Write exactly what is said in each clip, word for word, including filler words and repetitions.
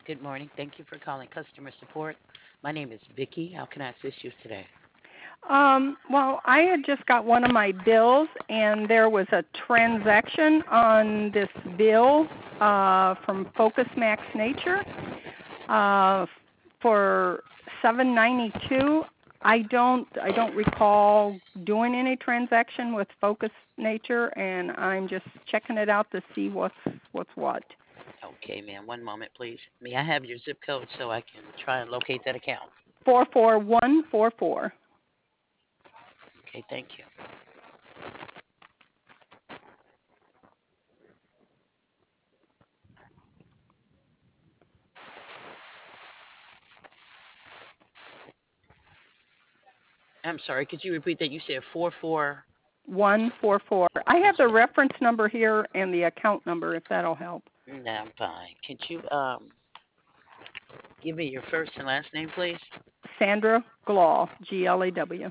Good morning. Thank you for calling customer support. My name is Vicky. How can I assist you today? Um, well, I had just got one of my bills, and there was a transaction on this bill uh, from Focus Max Nature uh, for seven ninety two. I don't I don't recall doing any transaction with Focus Nature, and I'm just checking it out to see what's what's what. Okay, ma'am. One moment, please. May I have your zip code so I can try and locate that account? Four four one four four. Okay, thank you. I'm sorry. Could you repeat that? You said four four. One four four. I I'm have the sorry. reference number here and the account number if that'll help. No, I'm fine. Could you um give me your first and last name, please? Sandra Glaw, G L A W.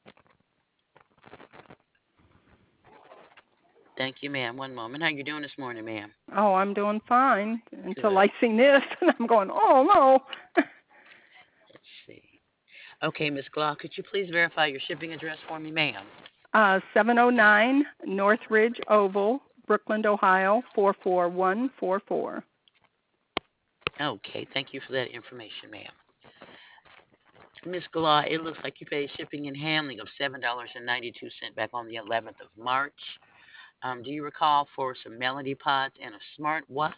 Thank you, ma'am. One moment. How you doing this morning, ma'am? Oh, I'm doing fine until Good. I seen this, and I'm going, oh no. Let's see. Okay, Miss Glock, could you please verify your shipping address for me, ma'am? uh, seven oh nine Northridge Oval, Brooklyn, Ohio, four four one four four. Okay, thank you for that information, ma'am. Miss Galah, it looks like you paid shipping and handling of seven dollars and ninety two cent back on the eleventh of March. Um, do you recall for some Melody Pods and a smart watch?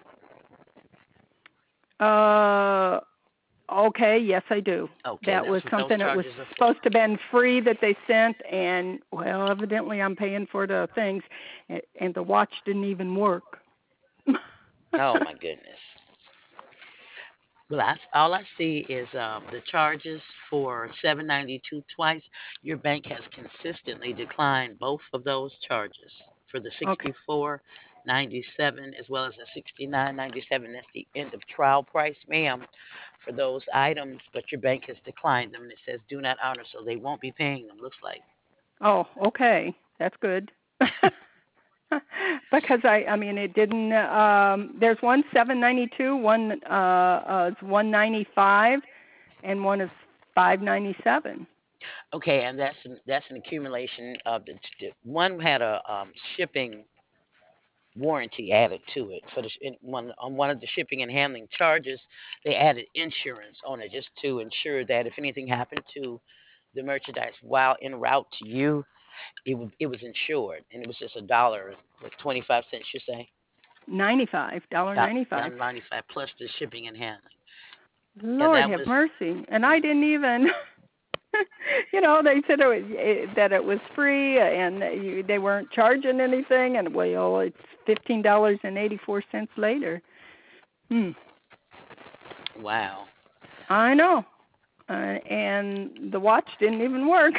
Uh, okay, yes, I do. Okay, That that's was what those something that was charges are for. supposed to have been free that they sent, and well, evidently I'm paying for the things, and, and the watch didn't even work. Oh my goodness. Well, that's all I see is um, the charges for seven ninety two twice. Your bank has consistently declined both of those charges for the Okay. sixty four ninety seven as well as the sixty nine ninety seven. That's the end of trial price, ma'am, for those items. But your bank has declined them, and it says do not honor, so they won't be paying them. Looks like. Oh, okay. That's good. Because I I mean it didn't um there's one seven ninety two, one uh uh is one ninety five and one is five ninety seven. Okay, and that's an, that's an accumulation of the, the one had a um, shipping warranty added to it for the in one on one of the shipping and handling charges. They added insurance on it just to ensure that if anything happened to the merchandise while en route to you, it was it was insured, and it was just a dollar with twenty five cents. You say Ninety five, dollar ninety five. ninety five plus the shipping and handling. Yeah, Lord that have was. mercy. And I didn't even you know, they said it was, it, that it was free and that you, they weren't charging anything and well it's fifteen dollars and eighty four cents later. Hmm. Wow. I know. Uh, and the watch didn't even work.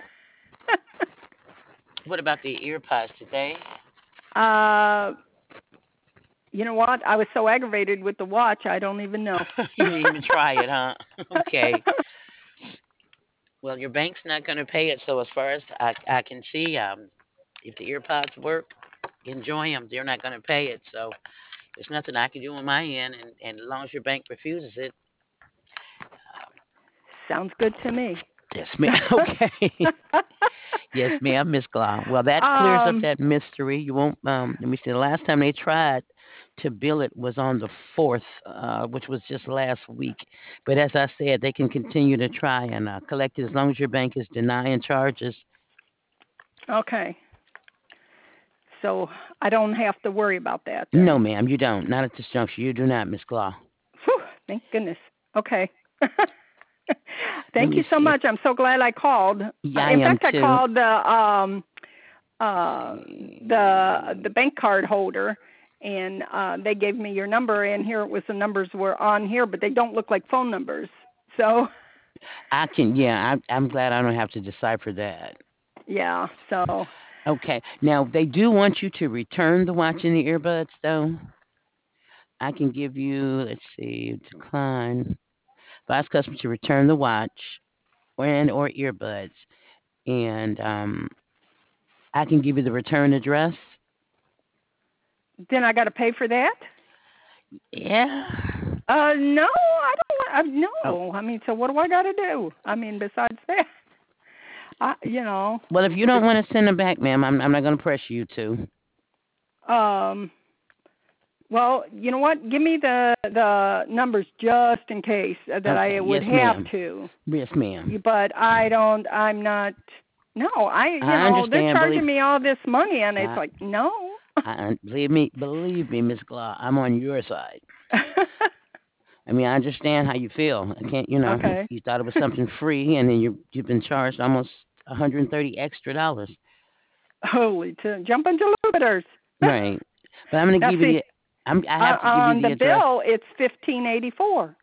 What about the ear pods today? uh, you know what? I was so aggravated with the watch, I don't even know. You didn't even try it, huh? Okay. Well, your bank's not going to pay it, so as far as I, I can see, um, if the ear pods work, enjoy them. They're not going to pay it, so there's nothing I can do on my end, and, and as long as your bank refuses it, um, Sounds good to me. yes, ma'am. Okay. Yes, ma'am, Miss Glau. Well, that clears up um, that mystery. You won't. Um, let me see. The last time they tried to bill it was on the fourth, uh, which was just last week. But as I said, they can continue to try and uh, collect it as long as your bank is denying charges. okay. So I don't have to worry about that No, then. ma'am, you don't. Not at this juncture. You do not, Miss Glau. Whew, thank goodness. Okay. Let Thank me you so see. much. I'm so glad I called. Uh, Yeah, I in am fact, I too. called the um uh the the bank card holder and uh they gave me your number and here it was the numbers were on here but they don't look like phone numbers. So I can. Yeah, I, I'm glad I don't have to decipher that. yeah, so Okay. Now they do want you to return the watch and the earbuds, though. I can give you. Let's see. Decline. Advise customer to return the watch and or earbuds, and um, I can give you the return address. then I got to pay for that? Yeah. Uh, no, I don't. Uh, no, Oh. I mean, so what do I got to do? I mean, besides that, I, you know. Well, if you don't want to send them back, ma'am, I'm I'm not going to pressure you to. Um. Well, you know what? Give me the the numbers just in case that Okay. I would Yes, have ma'am. to. Yes, ma'am. But I don't. I'm not. No, I. You I know, they're understand. charging Believe me all this money, and it's I, like no. I believe me. Believe me, Miss Glaw. I'm on your side. I mean, I understand how you feel. I can't. You know, Okay. you thought it was something free, and then you you've been charged almost one hundred thirty extra dollars. Holy, to jump into Jupiter's. Right. But I'm going to Now give you see, the. I'm, I uh, have to give you on the the address. bill it's fifteen eighty four.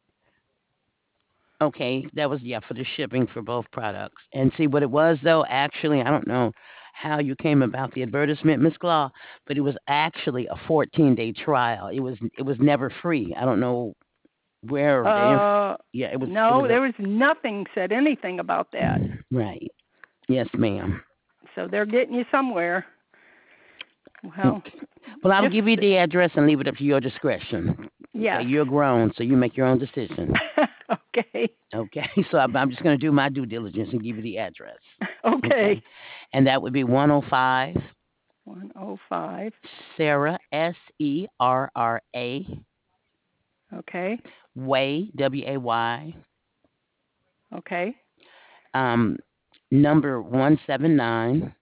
Okay, that was yeah for the shipping for both products. And see what it was though. Actually, I don't know how you came about the advertisement, Miss Claw, but it was actually a fourteen day trial. It was it was never free. I don't know where the inf- Uh, yeah it was it no, was there was nothing said anything about that. a right. Yes, ma'am. So they're getting you somewhere. Well, Okay. Well, I'll just give you the address and leave it up to your discretion. yes. Okay, you're grown, so you make your own decision. Okay. Okay, so I'm, I'm just going to do my due diligence and give you the address. Okay. Okay, and that would be one oh five one oh five. Sarah, S E R R A, Okay. Way, W A Y, Okay. um, number one seven nine,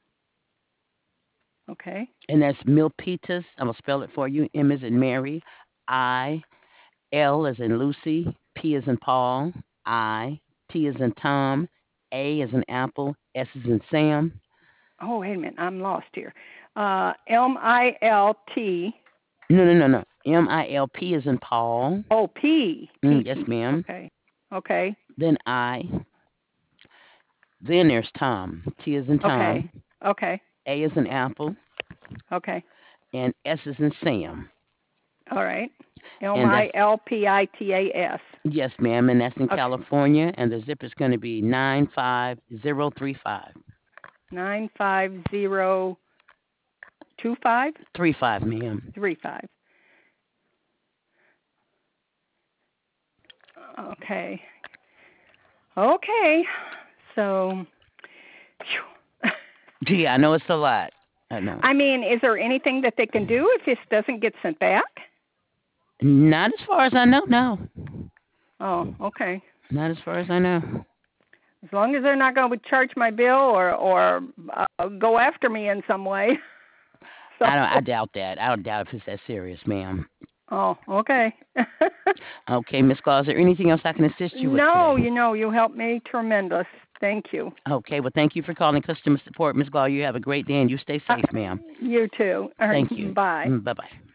Okay. and that's Milpitas. I'm going to spell it for you. M as in Mary, I, L as in Lucy, P as in Paul, I, T as in Tom, A as in Apple, S as in Sam. Oh, wait a minute. I'm lost here. Uh, M I L T. No, no, no, no. M I L P as in Paul. Oh, P. P. Mm, yes, P. ma'am. Okay. Okay. Then I. Then there's Tom. T as in Tom. Okay. Okay. A as in Apple. Okay. And S as in Sam. All right. L And I that's, L P I T A S. yes, ma'am. And that's in Okay. California. And the zip is going to be nine five zero three five. Nine five zero two five Three five, ma'am. three five. Okay. Okay. So, Gee, I know it's a lot. I know. I mean, is there anything that they can do if this doesn't get sent back? Not as far as I know, no. Oh, okay. Not as far as I know. As long as they're not going to charge my bill or or uh, go after me in some way. So, I don't. I doubt that. I don't doubt if it's that serious, ma'am. oh, okay. Okay, Miss Claus, is there anything else I can assist you with No, today? you know, you helped me tremendous. Thank you. Okay, well, thank you for calling customer support, Miss Claus. You have a great day and you stay safe, Uh, ma'am. you too. All right, Thank you. bye. Bye bye.